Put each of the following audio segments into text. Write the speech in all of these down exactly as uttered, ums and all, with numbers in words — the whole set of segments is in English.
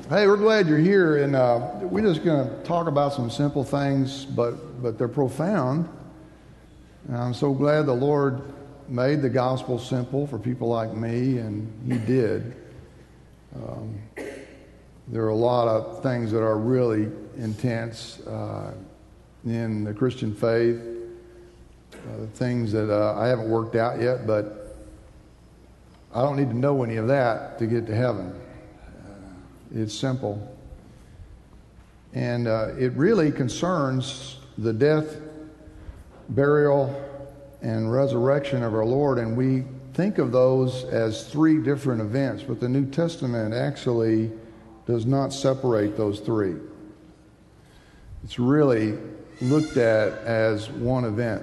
Hey, we're glad you're here, and uh, we're just going to talk about some simple things, but but they're profound. And I'm so glad the Lord made the gospel simple for people like me, and He did. Um, there are a lot of things that are really intense uh, in the Christian faith, uh, things that uh, I haven't worked out yet, but I don't need to know any of that to get to heaven. It's simple. And uh, it really concerns the death, burial, and resurrection of our Lord. And we think of those as three different events, but the New Testament actually does not separate those three. It's really looked at as one event.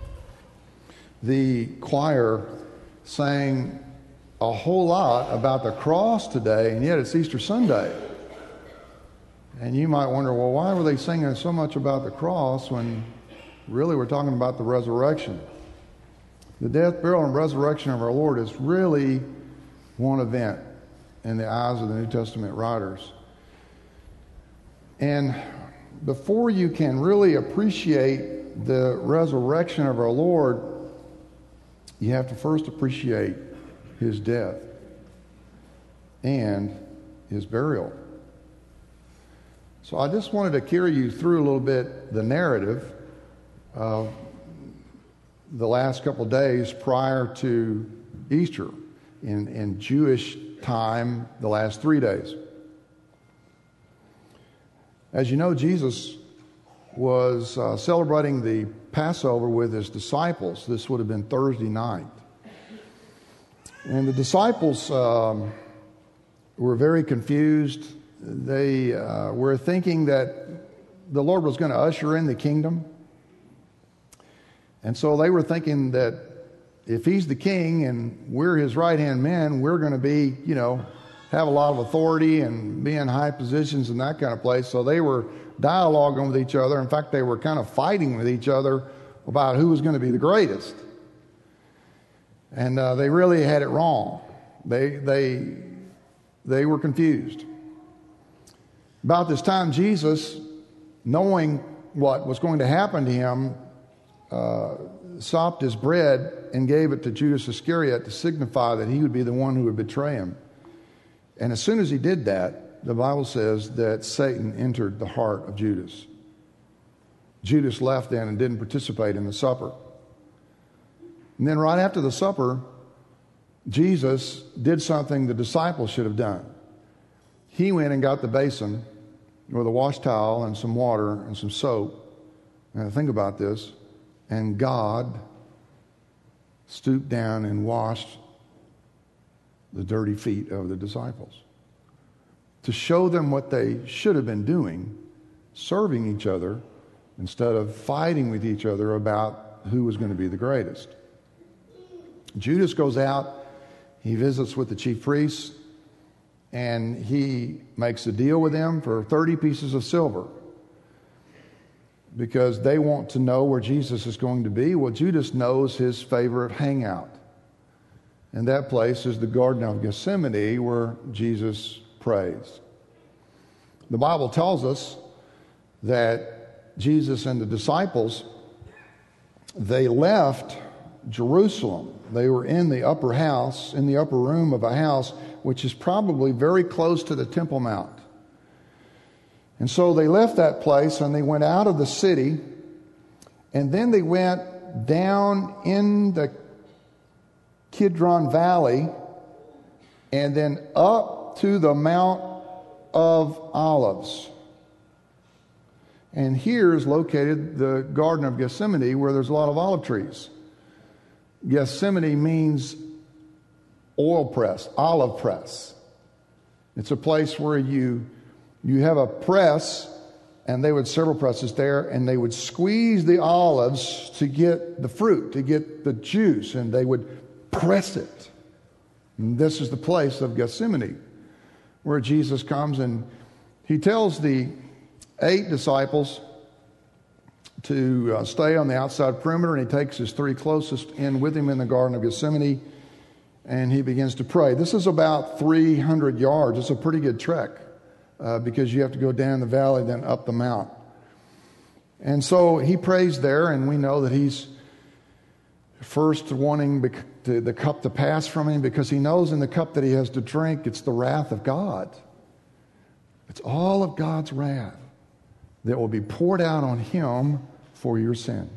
The choir sang a whole lot about the cross today, and yet it's Easter Sunday. And you might wonder, well, why were they singing so much about the cross when really we're talking about the resurrection? The death, burial, and resurrection of our Lord is really one event in the eyes of the New Testament writers. And before you can really appreciate the resurrection of our Lord, you have to first appreciate His death and His burial. So I just wanted to carry you through a little bit the narrative of the last couple of days prior to Easter, in, in Jewish time, the last three days. As you know, Jesus was uh, celebrating the Passover with His disciples. This would have been Thursday night. And the disciples um, were very confused. They uh, were thinking that the Lord was going to usher in the kingdom. And so they were thinking that if He's the king and we're His right-hand men, we're going to be, you know, have a lot of authority and be in high positions and that kind of place. So they were dialoguing with each other. In fact, they were kind of fighting with each other about who was going to be the greatest. And uh, they really had it wrong. They they they were confused. About this time, Jesus, knowing what was going to happen to Him, uh, sopped His bread and gave it to Judas Iscariot to signify that he would be the one who would betray Him. And as soon as He did that, the Bible says that Satan entered the heart of Judas. Judas left then and didn't participate in the supper. And then right after the supper, Jesus did something the disciples should have done. He went and got the basin with a wash towel and some water and some soap. Now think about this. And God stooped down and washed the dirty feet of the disciples to show them what they should have been doing, serving each other instead of fighting with each other about who was going to be the greatest. Judas goes out, he visits with the chief priests, and he makes a deal with them for thirty pieces of silver because they want to know where Jesus is going to be. Well, Judas knows his favorite hangout, and that place is the Garden of Gethsemane where Jesus prays. The Bible tells us that Jesus and the disciples, they left Jerusalem. They were in the upper house, in the upper room of a house, which is probably very close to the Temple Mount. And so they left that place and they went out of the city, and then they went down in the Kidron Valley and then up to the Mount of Olives. And here is located the Garden of Gethsemane, where there's a lot of olive trees. Gethsemane means oil press, olive press. It's a place where you you have a press, and they would several presses there, and they would squeeze the olives to get the fruit, to get the juice, and they would press it. And this is the place of Gethsemane, where Jesus comes and He tells the eight disciples to uh, stay on the outside perimeter, and He takes His three closest in with Him in the Garden of Gethsemane, and He begins to pray. This is about three hundred yards. It's a pretty good trek uh, because you have to go down the valley, then up the mount. And so he prays there, and we know that he's first wanting the, the cup to pass from him, because he knows in the cup that he has to drink, it's the wrath of God. It's all of God's wrath that will be poured out on him for your sin.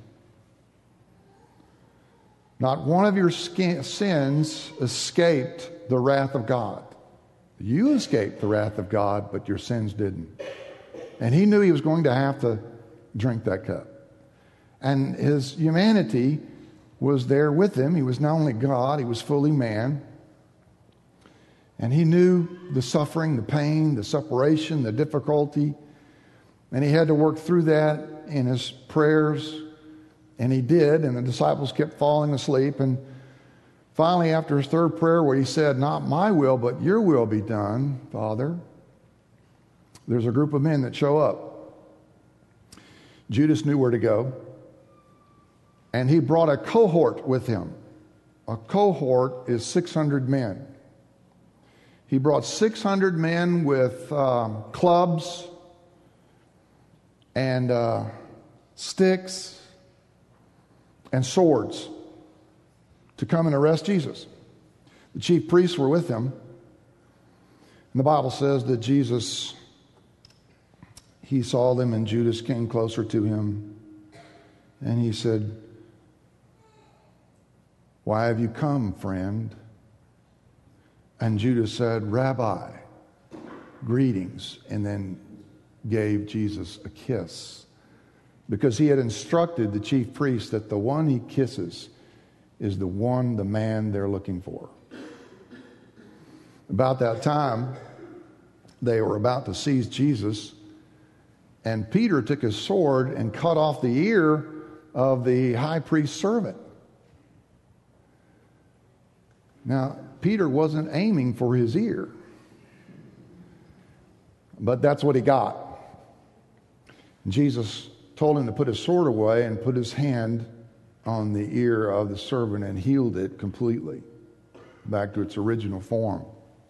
Not one of your sins escaped the wrath of God. You escaped the wrath of God, but your sins didn't. And he knew he was going to have to drink that cup. And his humanity was there with him. He was not only God, he was fully man. And he knew the suffering, the pain, the separation, the difficulty. And he had to work through that in his prayers. And he did, and the disciples kept falling asleep. And finally, after his third prayer, where he said, "Not my will, but your will be done, Father," there's a group of men that show up. Judas knew where to go. And he brought a cohort with him. A cohort is six hundred men. He brought six hundred men with um, clubs and uh, sticks and swords to come and arrest Jesus. The chief priests were with him. And the Bible says that Jesus, he saw them, and Judas came closer to him. And he said, "Why have you come, friend?" And Judas said, "Rabbi, greetings," and then gave Jesus a kiss, because he had instructed the chief priest that the one he kisses is the one, the man they're looking for. About that time, they were about to seize Jesus, and Peter took his sword and cut off the ear of the high priest's servant. Now, Peter wasn't aiming for his ear, but that's what he got. Jesus told him to put his sword away and put his hand on the ear of the servant and healed it completely back to its original form.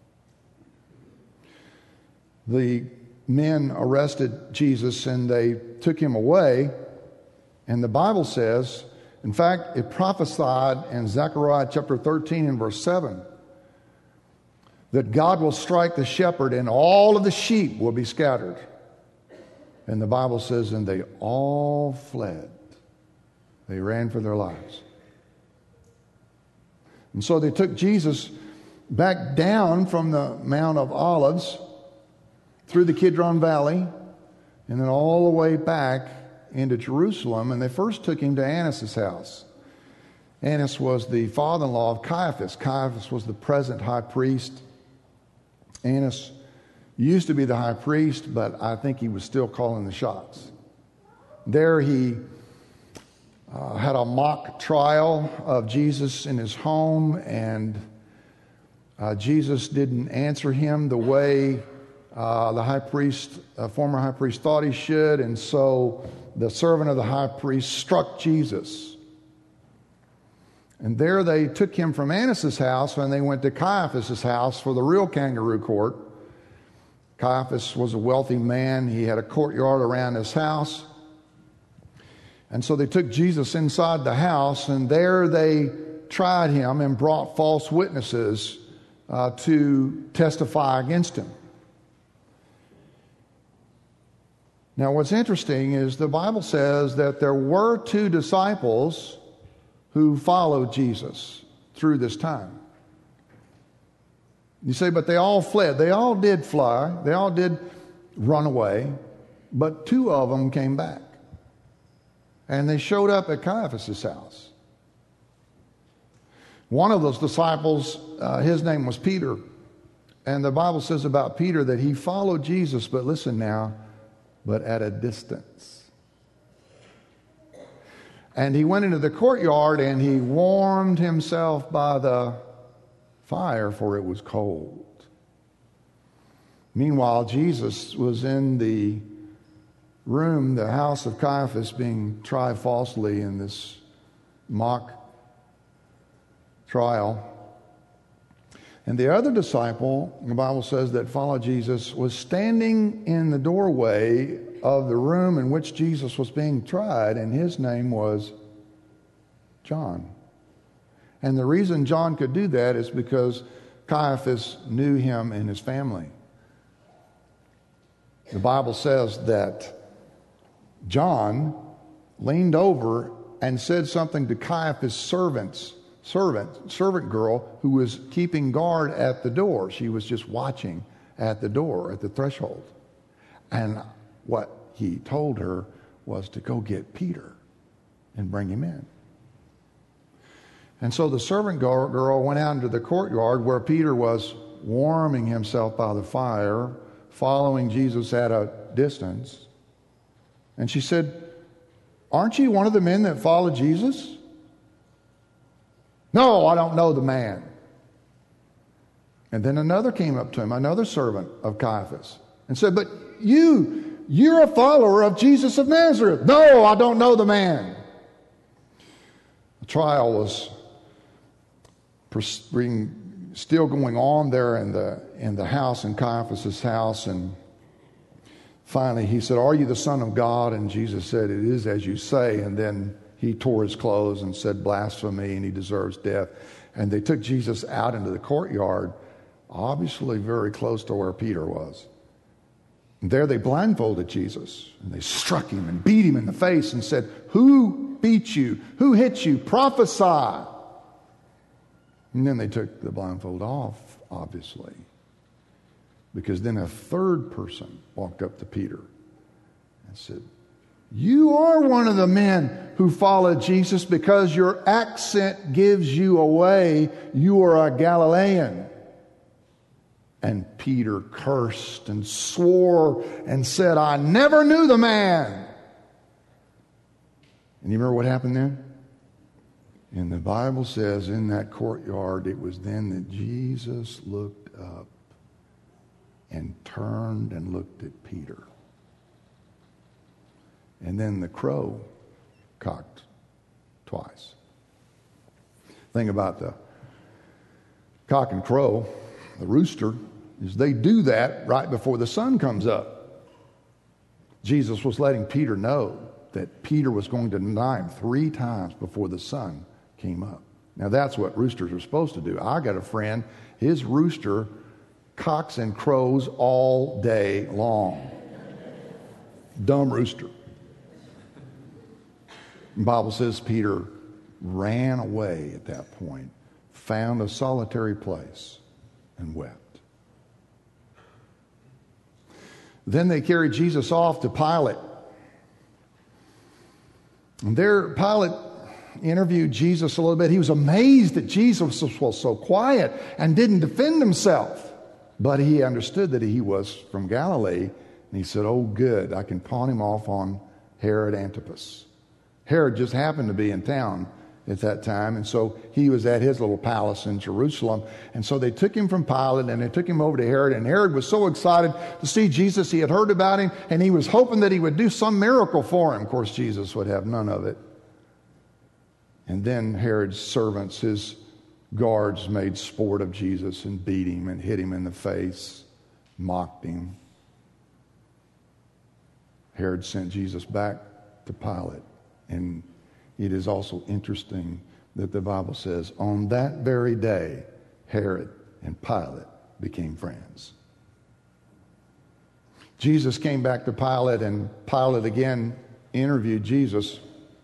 The men arrested Jesus and they took him away, and the Bible says, in fact, it prophesied in Zechariah chapter thirteen and verse seven that God will strike the shepherd and all of the sheep will be scattered. And the Bible says, and they all fled. They ran for their lives. And so they took Jesus back down from the Mount of Olives through the Kidron Valley and then all the way back into Jerusalem. And they first took him to Annas' house. Annas was the father-in-law of Caiaphas. Caiaphas was the present high priest. Annas used to be the high priest, but I think he was still calling the shots. There he uh, had a mock trial of Jesus in his home, and uh, Jesus didn't answer him the way uh, the high priest, uh, former high priest, thought he should, and so the servant of the high priest struck Jesus. And there they took him from Annas' house and they went to Caiaphas' house for the real kangaroo court. Caiaphas was a wealthy man. He had a courtyard around his house. And so they took Jesus inside the house, and there they tried him and brought false witnesses uh, to testify against him. Now, what's interesting is the Bible says that there were two disciples who followed Jesus through this time. You say, but they all fled. They all did fly. They all did run away. But two of them came back. And they showed up at Caiaphas' house. One of those disciples, uh, his name was Peter. And the Bible says about Peter that he followed Jesus, but listen now, but at a distance. And he went into the courtyard and he warmed himself by the fire, for it was cold. Meanwhile, Jesus was in the room, the house of Caiaphas, being tried falsely in this mock trial. And the other disciple, the Bible says, that followed Jesus was standing in the doorway of the room in which Jesus was being tried, and his name was John. And the reason John could do that is because Caiaphas knew him and his family. The Bible says that John leaned over and said something to Caiaphas' servants, servant, servant girl who was keeping guard at the door. She was just watching at the door, at the threshold. And what he told her was to go get Peter and bring him in. And so the servant girl went out into the courtyard where Peter was warming himself by the fire, following Jesus at a distance. And she said, "Aren't you one of the men that followed Jesus?" "No, I don't know the man." And then another came up to him, another servant of Caiaphas, and said, "But you, you're a follower of Jesus of Nazareth." "No, I don't know the man." The trial was still going on there in the in the house, in Caiaphas' house, and finally he said, "Are you the Son of God?" And Jesus said, "It is as you say." And then he tore his clothes and said, "Blasphemy, and he deserves death." And they took Jesus out into the courtyard, obviously very close to where Peter was. And there they blindfolded Jesus, and they struck him and beat him in the face and said, "Who beat you? Who hit you? Prophesy." And then they took the blindfold off, obviously, because then a third person walked up to Peter and said, "You are one of the men who followed Jesus, because your accent gives you away. You are a Galilean." And Peter cursed and swore and said, "I never knew the man." And you remember what happened then? And the Bible says in that courtyard, it was then that Jesus looked up and turned and looked at Peter. And then the crow cocked twice. Thing about the cock and crow, the rooster, is they do that right before the sun comes up. Jesus was letting Peter know that Peter was going to deny him three times before the sun came up. Now that's what roosters are supposed to do. I got a friend, his rooster cocks and crows all day long. Dumb rooster. The Bible says Peter ran away at that point, found a solitary place, and wept. Then they carried Jesus off to Pilate. And there Pilate interviewed Jesus a little bit. He was amazed that Jesus was so quiet and didn't defend himself. But he understood that he was from Galilee. And he said, "Oh, good, I can pawn him off on Herod Antipas." Herod just happened to be in town at that time, and so he was at his little palace in Jerusalem. And so they took him from Pilate and they took him over to Herod, and Herod was so excited to see Jesus. He had heard about him, and he was hoping that he would do some miracle for him. Of course, Jesus would have none of it. And then Herod's servants, his guards, made sport of Jesus and beat him and hit him in the face, mocked him. Herod sent Jesus back to Pilate. And it is also interesting that the Bible says on that very day, Herod and Pilate became friends. Jesus came back to Pilate, and Pilate again interviewed Jesus.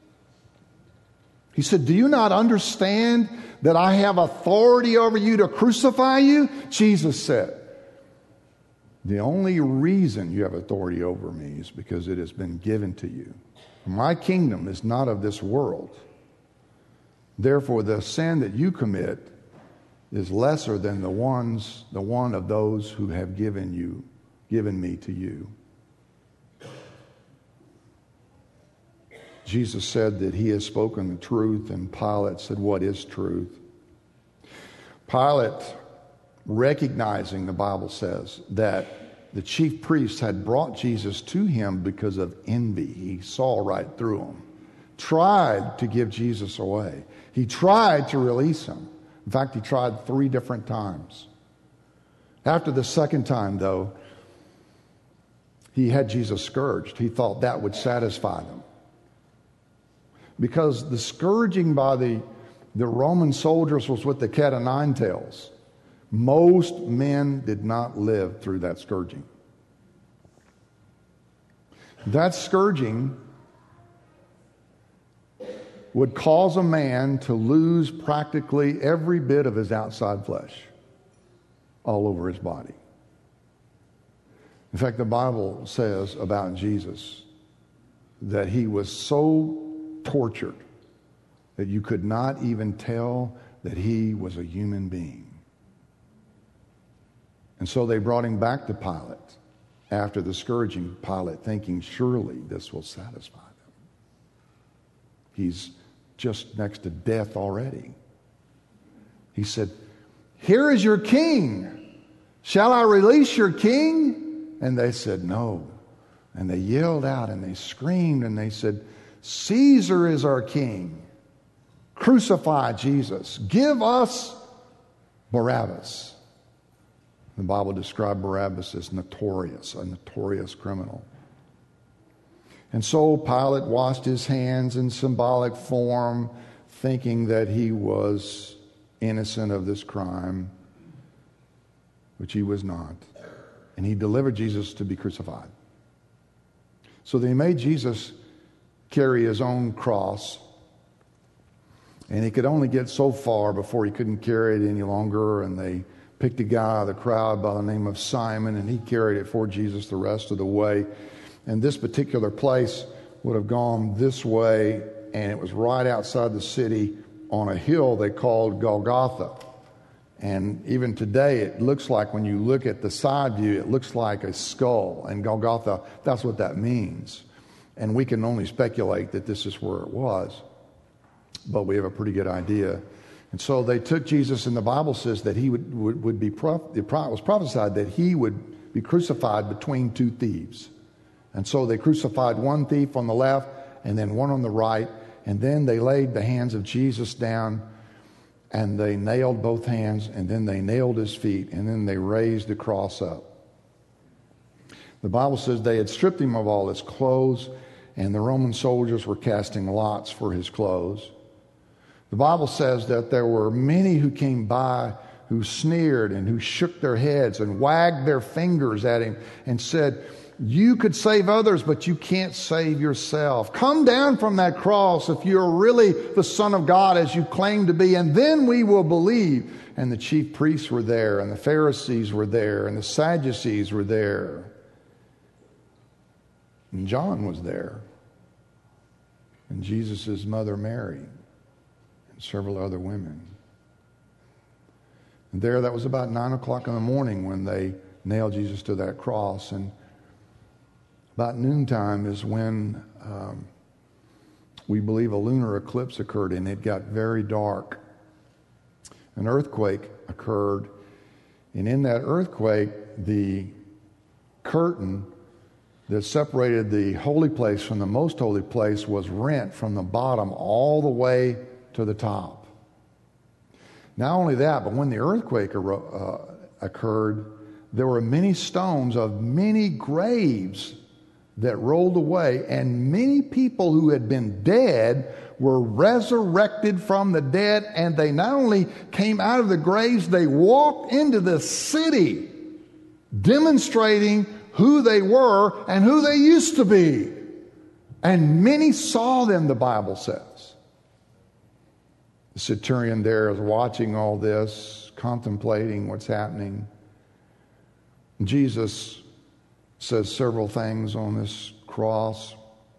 He said, "Do you not understand that I have authority over you to crucify you?" Jesus said, "The only reason you have authority over me is because it has been given to you. My kingdom is not of this world. Therefore, the sin that you commit is lesser than the ones, the one of those who have given you, given me to you." Jesus said that he has spoken the truth, and Pilate said, "What is truth?" Pilate, recognizing, the Bible says, that the chief priests had brought Jesus to him because of envy. He saw right through them. Tried to give Jesus away. He tried to release him. In fact, he tried three different times. After the second time, though, he had Jesus scourged. He thought that would satisfy them. Because the scourging by the, the Roman soldiers was with the cat o' nine tails. Most men did not live through that scourging. That scourging would cause a man to lose practically every bit of his outside flesh all over his body. In fact, the Bible says about Jesus that he was so tortured that you could not even tell that he was a human being. And so they brought him back to Pilate after the scourging, Pilate thinking, surely this will satisfy them. He's just next to death already. He said, here is your king. Shall I release your king? And they said, no. And they yelled out and they screamed and they said, Caesar is our king. Crucify Jesus. Give us Barabbas. The Bible described Barabbas as notorious, a notorious criminal. And so Pilate washed his hands in symbolic form, thinking that he was innocent of this crime, which he was not. And he delivered Jesus to be crucified. So they made Jesus carry his own cross, and he could only get so far before he couldn't carry it any longer, and they picked a guy out of the crowd by the name of Simon, and he carried it for Jesus the rest of the way. And this particular place would have gone this way, and it was right outside the city on a hill they called Golgotha. And even today, it looks like, when you look at the side view, it looks like a skull. And Golgotha, that's what that means. And we can only speculate that this is where it was, but we have a pretty good idea. And so they took Jesus, and the Bible says that he would, would, would be, it was prophesied that he would be crucified between two thieves. And so they crucified one thief on the left and then one on the right. And then they laid the hands of Jesus down, and they nailed both hands, and then they nailed his feet, and then they raised the cross up. The Bible says they had stripped him of all his clothes, and the Roman soldiers were casting lots for his clothes. The Bible says that there were many who came by who sneered and who shook their heads and wagged their fingers at him and said, you could save others, but you can't save yourself. Come down from that cross if you're really the Son of God as you claim to be, and then we will believe. And the chief priests were there, and the Pharisees were there, and the Sadducees were there. And John was there, and Jesus' mother Mary, and several other women. And there, that was about nine o'clock in the morning when they nailed Jesus to that cross. And about noontime is when um, we believe a lunar eclipse occurred, and it got very dark. An earthquake occurred, and in that earthquake, the curtain that separated the holy place from the most holy place was rent from the bottom all the way to the top. Not only that, but when the earthquake uh, occurred, there were many stones of many graves that rolled away, and many people who had been dead were resurrected from the dead, and they not only came out of the graves, they walked into the city demonstrating who they were and who they used to be. And many saw them, the Bible says. The centurion there is watching all this, contemplating what's happening. Jesus says several things on this cross.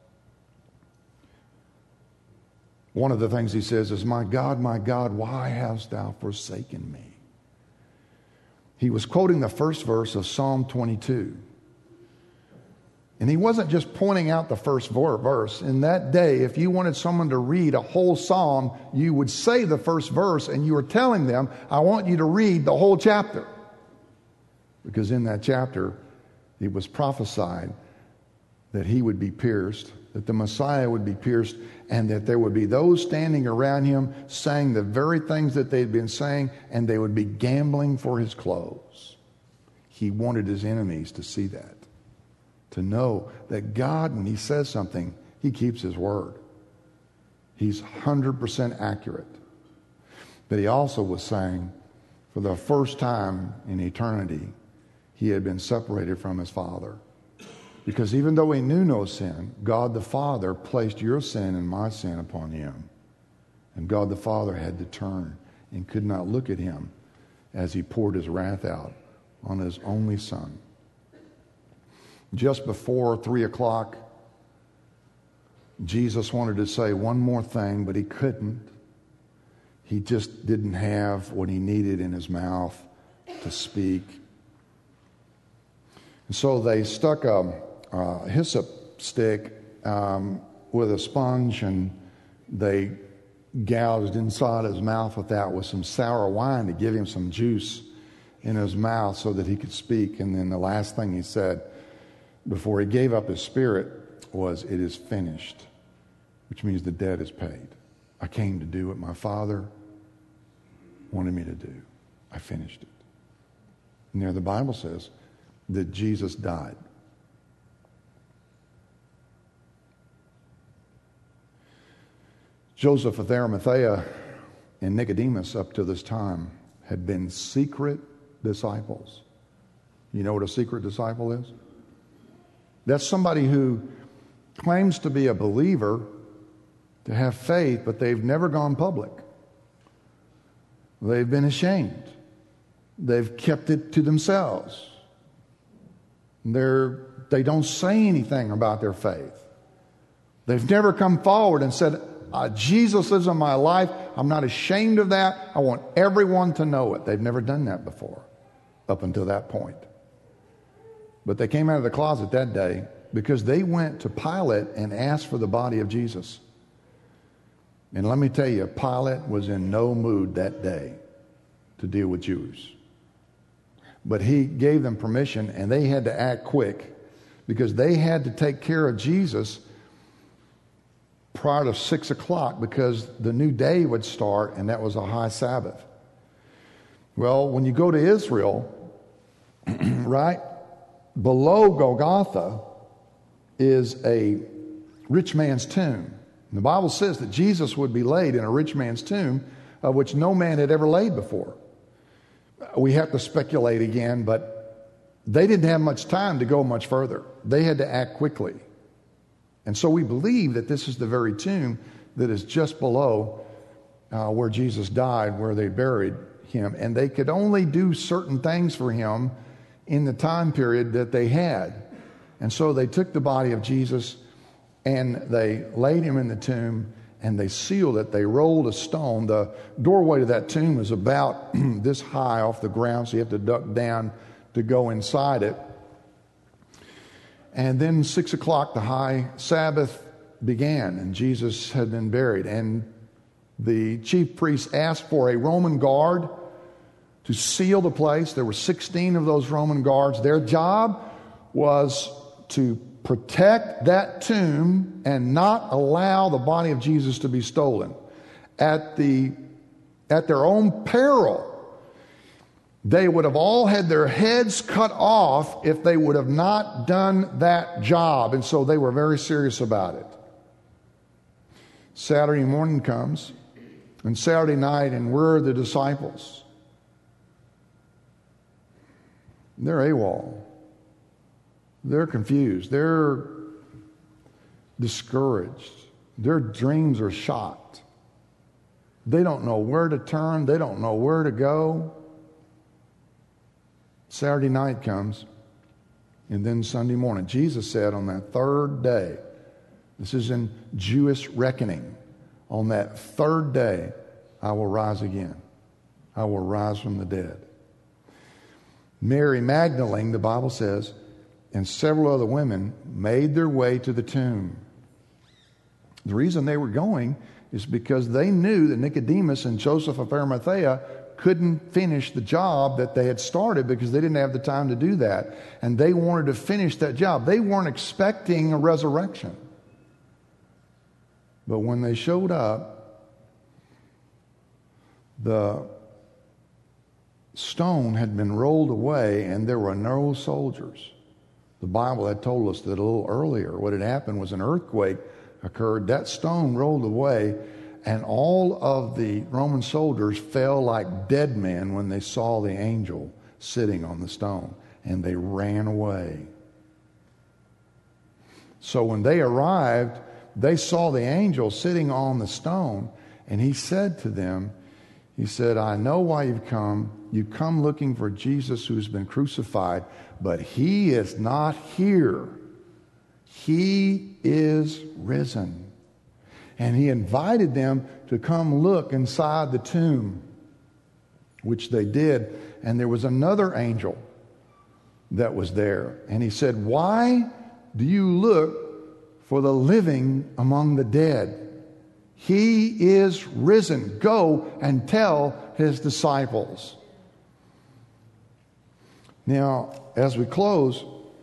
One of the things he says is, my God, my God, why hast thou forsaken me? He was quoting the first verse of Psalm twenty-two. And he wasn't just pointing out the first verse. In that day, if you wanted someone to read a whole psalm, you would say the first verse, and you were telling them, I want you to read the whole chapter. Because in that chapter, it was prophesied that he would be pierced, that the Messiah would be pierced, and that there would be those standing around him saying the very things that they'd been saying, and they would be gambling for his clothes. he wanted his enemies to see that, to know that God, when he says something, he keeps his word. He's one hundred percent accurate. But he also was saying, for the first time in eternity, he had been separated from his Father. Because even though he knew no sin, God the Father placed your sin and my sin upon him. And God the Father had to turn and could not look at him as he poured his wrath out on his only Son. Just before three o'clock, Jesus wanted to say one more thing, but he couldn't. He just didn't have what he needed in his mouth to speak. And so they stuck a, a hyssop stick um, with a sponge, and they gouged inside his mouth with that with some sour wine to give him some juice in his mouth so that he could speak. And then the last thing he said before he gave up his spirit was, "It is finished," which means the debt is paid. I came to do what my Father wanted me to do. I finished it. And there the Bible says that Jesus died. Joseph of Arimathea and Nicodemus up to this time had been secret disciples. You know what a secret disciple is? That's somebody who claims to be a believer, to have faith, but they've never gone public. They've been ashamed. They've kept it to themselves. They're, they don't say anything about their faith. They've never come forward and said, uh, Jesus lives in my life. I'm not ashamed of that. I want everyone to know it. They've never done that before, up until that point. But they came out of the closet that day because they went to Pilate and asked for the body of Jesus. And let me tell you, Pilate was in no mood that day to deal with Jews. But he gave them permission, and they had to act quick because they had to take care of Jesus prior to six o'clock because the new day would start, and that was a high Sabbath. Well, when you go to Israel, right, below Golgotha is a rich man's tomb. And the Bible says that Jesus would be laid in a rich man's tomb, of which no man had ever laid before. We have to speculate again, but they didn't have much time to go much further. They had to act quickly. And so we believe that this is the very tomb that is just below uh, where Jesus died, where they buried him. And they could only do certain things for him in the time period that they had. And so they took the body of Jesus and they laid him in the tomb and they sealed it. They rolled a stone. The doorway to that tomb is about this high off the ground, so you have to duck down to go inside it. And then six o'clock, the high Sabbath began, and Jesus had been buried. And the chief priests asked for a Roman guard to seal the place. There were sixteen of those Roman guards. Their job was to protect that tomb and not allow the body of Jesus to be stolen. At the at their own peril, they would have all had their heads cut off if they would have not done that job. And so they were very serious about it. Saturday morning comes, and Saturday night, and we're the disciples. They're AWOL. They're confused. They're discouraged. Their dreams are shot. They don't know where to turn. They don't know where to go. Saturday night comes, and then Sunday morning. Jesus said on that third day, this is in Jewish reckoning, on that third day, I will rise again. I will rise from the dead. Mary Magdalene, the Bible says, and several other women made their way to the tomb. The reason they were going is because they knew that Nicodemus and Joseph of Arimathea couldn't finish the job that they had started because they didn't have the time to do that. And they wanted to finish that job. They weren't expecting a resurrection. But when they showed up, the stone had been rolled away and there were no soldiers. The Bible had told us that a little earlier what had happened was an earthquake occurred. That stone rolled away, and all of the Roman soldiers fell like dead men when they saw the angel sitting on the stone, and they ran away. So when they arrived, they saw the angel sitting on the stone, and he said to them, he said, I know why you've come. You've come looking for Jesus who's been crucified, but he is not here. He is risen. And he invited them to come look inside the tomb, which they did. And there was another angel that was there. And he said, why do you look for the living among the dead? He is risen. Go and tell his disciples. Now, as we close,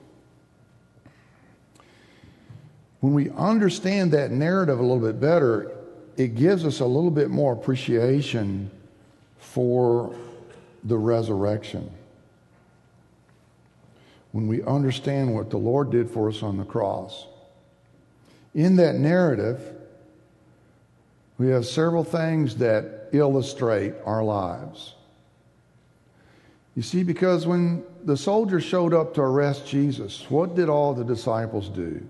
when we understand that narrative a little bit better, it gives us a little bit more appreciation for the resurrection. When we understand what the Lord did for us on the cross. In that narrative, we have several things that illustrate our lives. You see, because when the soldiers showed up to arrest Jesus, what did all the disciples do?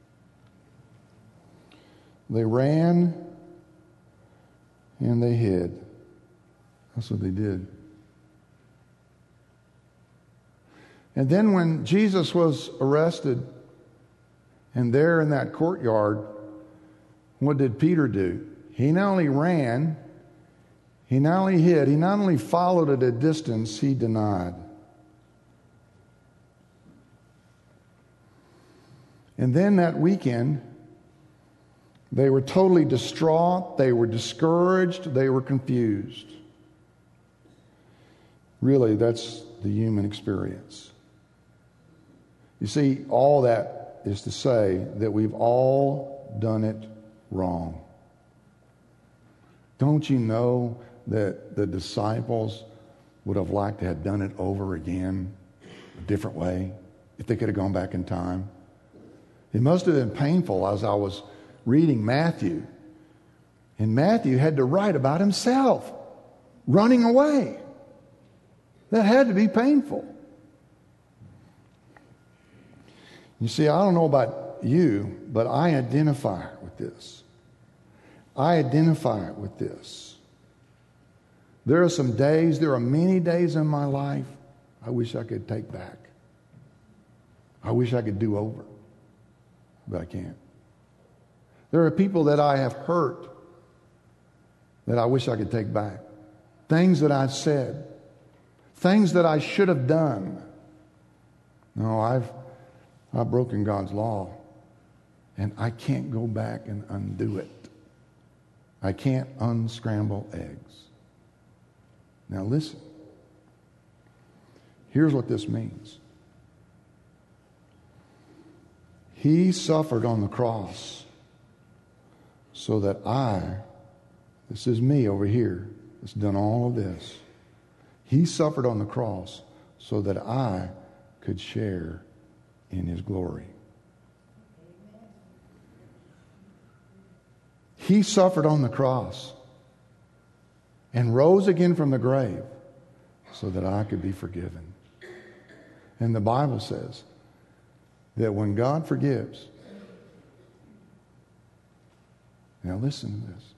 They ran and they hid. That's what they did. And then when Jesus was arrested, and there in that courtyard, what did Peter do? He not only ran, he not only hid, he not only followed at a distance, he denied. And then that weekend, they were totally distraught, they were discouraged, they were confused. Really, that's the human experience. You see, all that is to say that we've all done it wrong. Don't you know that the disciples would have liked to have done it over again, a different way, if they could have gone back in time? It must have been painful as I was reading Matthew. And Matthew had to write about himself running away. That had to be painful. You see, I don't know about you, but I identify with this. I identify with this. There are some days, there are many days in my life I wish I could take back. I wish I could do over, but I can't. There are people that I have hurt that I wish I could take back. Things that I've said. Things that I should have done. No, I've, I've broken God's law, and I can't go back and undo it. I can't unscramble eggs. Now listen. Here's what this means. He suffered on the cross so that I, this is me over here, that's done all of this. He suffered on the cross so that I could share in his glory. He suffered on the cross and rose again from the grave so that I could be forgiven. And the Bible says that when God forgives, now listen to this,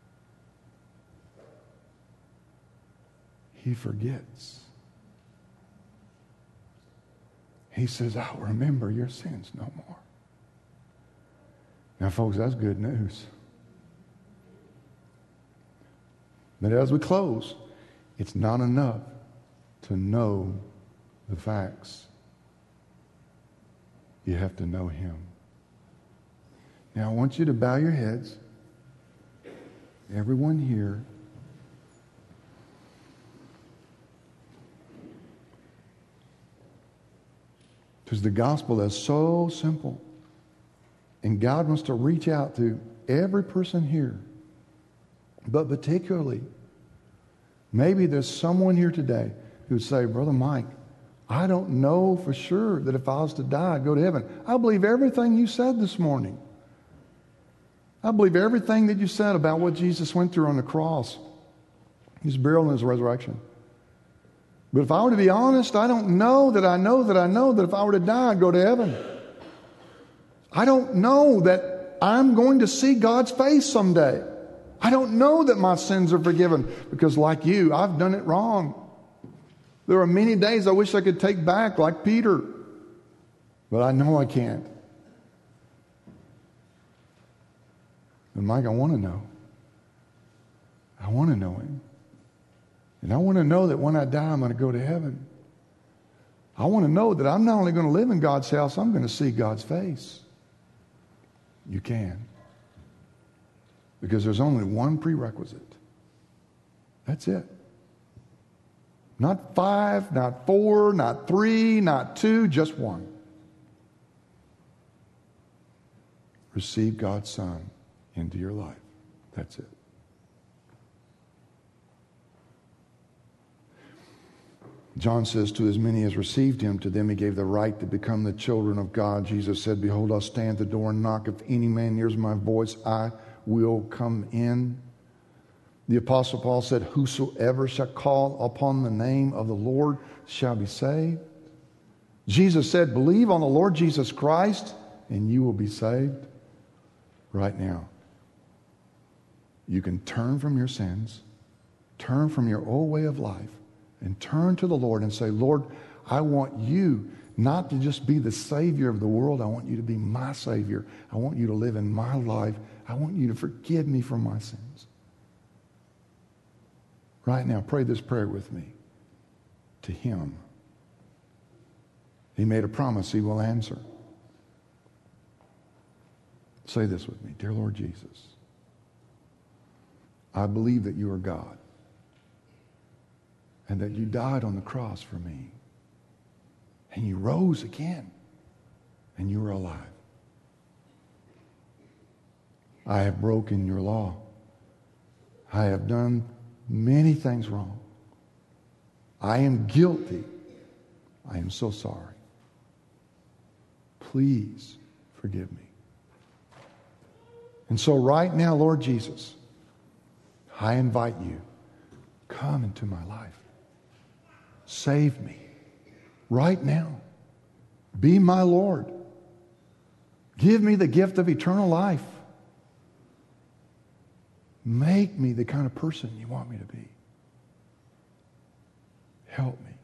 he forgets. He says, I'll remember your sins no more. Now, folks, that's good news. But as we close, it's not enough to know the facts. You have to know him. Now, I want you to bow your heads. Everyone here. Because the gospel is so simple. And God wants to reach out to every person here. But particularly, maybe there's someone here today who would say, Brother Mike, I don't know for sure that if I was to die, I'd go to heaven. I believe everything you said this morning. I believe everything that you said about what Jesus went through on the cross, his burial and his resurrection. But if I were to be honest, I don't know that I know that I know that if I were to die, I'd go to heaven. I don't know that I'm going to see God's face someday. I don't know that my sins are forgiven because, like you, I've done it wrong. There are many days I wish I could take back, like Peter, but I know I can't. And Mike, I want to know. I want to know him. And I want to know that when I die, I'm going to go to heaven. I want to know that I'm not only going to live in God's house, I'm going to see God's face. You can. Because there's only one prerequisite. That's it. Not five, not four, not three, not two, just one. Receive God's Son into your life. That's it. John says, to as many as received him, to them he gave the right to become the children of God. Jesus said, behold, I'll stand at the door and knock. If any man hears my voice, I will come in. The Apostle Paul said, whosoever shall call upon the name of the Lord shall be saved. Jesus said, believe on the Lord Jesus Christ and you will be saved. Right now, you can turn from your sins, turn from your old way of life, and turn to the Lord and say, Lord, I want you not to just be the Savior of the world. I want you to be my Savior. I want you to live in my life. I want you to forgive me from my sins. Right now, pray this prayer with me to him. He made a promise he will answer. Say this with me. Dear Lord Jesus, I believe that you are God and that you died on the cross for me and you rose again and you are alive. I have broken your law. I have done many things wrong. I am guilty. I am so sorry. Please forgive me. And so right now, Lord Jesus, I invite you, come into my life. Save me right now. Be my Lord. Give me the gift of eternal life. Make me the kind of person you want me to be. Help me.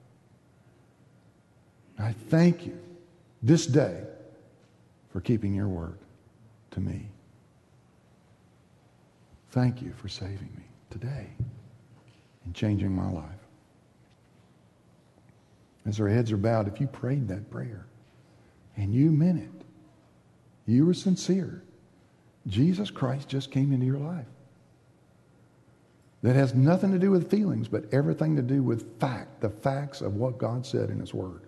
I thank you this day for keeping your word to me. Thank you for saving me today and changing my life. As our heads are bowed, if you prayed that prayer and you meant it, you were sincere, Jesus Christ just came into your life. That has nothing to do with feelings, but everything to do with fact, the facts of what God said in his word.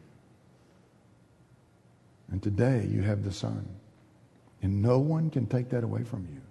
And today you have the Son. And no one can take that away from you.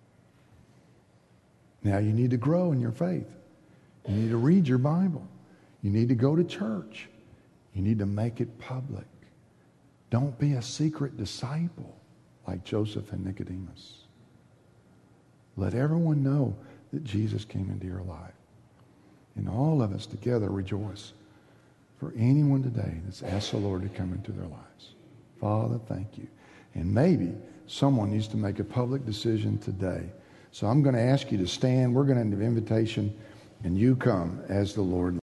Now you need to grow in your faith. You need to read your Bible. You need to go to church. You need to make it public. Don't be a secret disciple like Joseph and Nicodemus. Let everyone know that Jesus came into your life. And all of us together rejoice for anyone today that's asked the Lord to come into their lives. Father, thank you. And maybe someone needs to make a public decision today. So I'm going to ask you to stand. We're going to have an invitation, and you come as the Lord